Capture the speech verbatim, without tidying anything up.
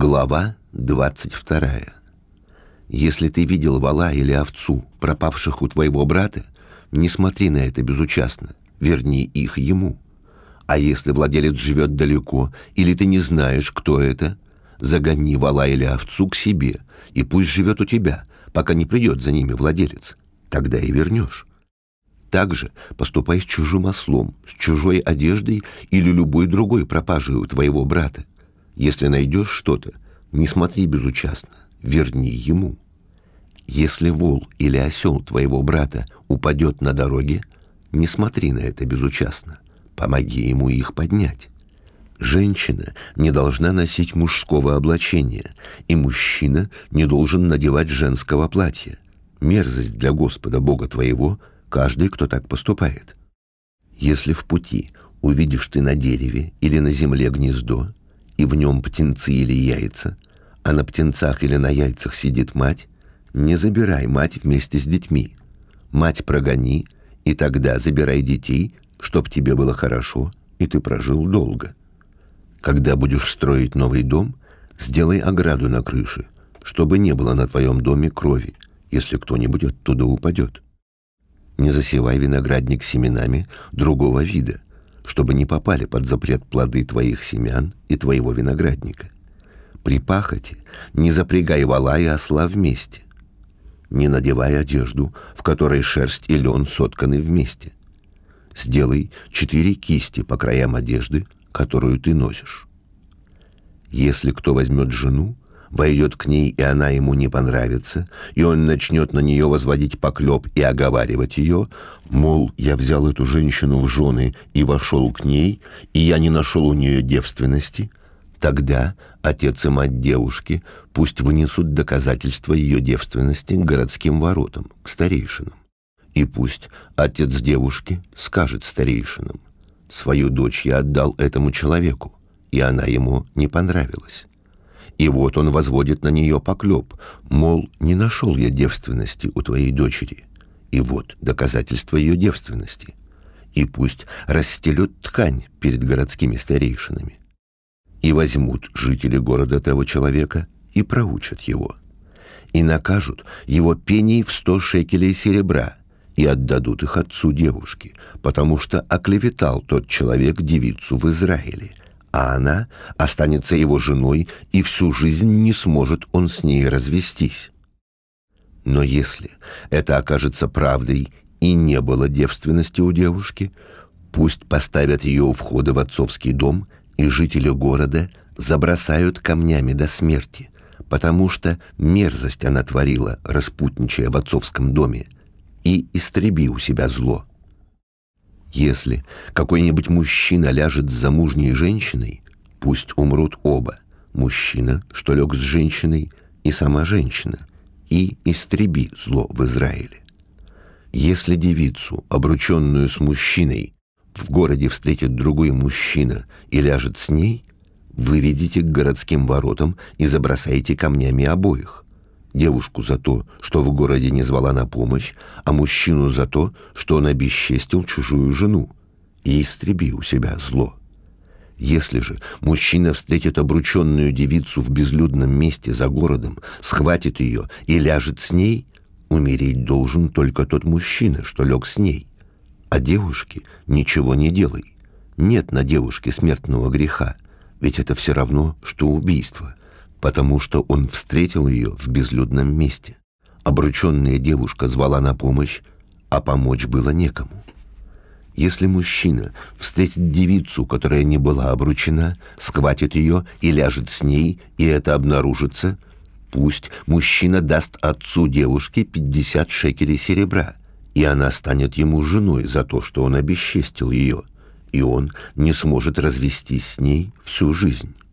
Глава двадцать вторая. Если ты видел вола или овцу, пропавших у твоего брата, не смотри на это безучастно, верни их ему. А если владелец живет далеко, или ты не знаешь, кто это, загони вола или овцу к себе, и пусть живет у тебя, пока не придет за ними владелец. Тогда и вернешь. Также поступай с чужим ослом, с чужой одеждой или любой другой пропажей у твоего брата. Если найдешь что-то, не смотри безучастно, верни ему. Если вол или осел твоего брата упадет на дороге, не смотри на это безучастно, помоги ему их поднять. Женщина не должна носить мужского облачения, и мужчина не должен надевать женского платья. Мерзость для Господа Бога твоего каждый, кто так поступает. Если в пути увидишь ты на дереве или на земле гнездо, и в нем птенцы или яйца, а на птенцах или на яйцах сидит мать, не забирай мать вместе с детьми. Мать прогони, и тогда забирай детей, чтоб тебе было хорошо, и ты прожил долго. Когда будешь строить новый дом, сделай ограду на крыше, чтобы не было на твоем доме крови, если кто-нибудь оттуда упадет. Не засевай виноградник семенами другого вида, чтобы не попали под запрет плоды твоих семян и твоего виноградника. При пахоте не запрягай вола и осла вместе. Не надевай одежду, в которой шерсть и лен сотканы вместе. Сделай четыре кисти по краям одежды, которую ты носишь. Если кто возьмет жену, войдет к ней, и она ему не понравится, и он начнет на нее возводить поклеп и оговаривать ее, мол, я взял эту женщину в жены и вошел к ней, и я не нашел у нее девственности, тогда отец и мать девушки пусть вынесут доказательства ее девственности к городским воротам, к старейшинам. И пусть отец девушки скажет старейшинам: свою дочь я отдал этому человеку, и она ему не понравилась. И вот он возводит на нее поклеп, мол, не нашел я девственности у твоей дочери. И вот доказательство ее девственности. И пусть расстелют ткань перед городскими старейшинами. И возьмут жители города того человека и проучат его. И накажут его пеней в сто шекелей серебра, и отдадут их отцу девушки, потому что оклеветал тот человек девицу в Израиле, а она останется его женой, и всю жизнь не сможет он с ней развестись. Но если это окажется правдой и не было девственности у девушки, пусть поставят ее у входа в отцовский дом, и жители города забросают камнями до смерти, потому что мерзость она творила, распутничая в отцовском доме, и истреби у себя зло. Если какой-нибудь мужчина ляжет с замужней женщиной, пусть умрут оба, мужчина, что лег с женщиной, и сама женщина, и истреби зло в Израиле. Если девицу, обрученную с мужчиной, в городе встретит другой мужчина и ляжет с ней, выведите к городским воротам и забросайте камнями обоих. Девушку за то, что в городе не звала на помощь, а мужчину за то, что он обесчестил чужую жену, и истреби у себя зло. Если же мужчина встретит обрученную девицу в безлюдном месте за городом, схватит ее и ляжет с ней, умереть должен только тот мужчина, что лег с ней. А девушке ничего не делай. Нет на девушке смертного греха, ведь это все равно, что убийство, потому что он встретил ее в безлюдном месте. Обрученная девушка звала на помощь, а помочь было некому. Если мужчина встретит девицу, которая не была обручена, схватит ее и ляжет с ней, и это обнаружится, пусть мужчина даст отцу девушки пятьдесят шекелей серебра, и она станет ему женой за то, что он обесчестил ее, и он не сможет развестись с ней всю жизнь.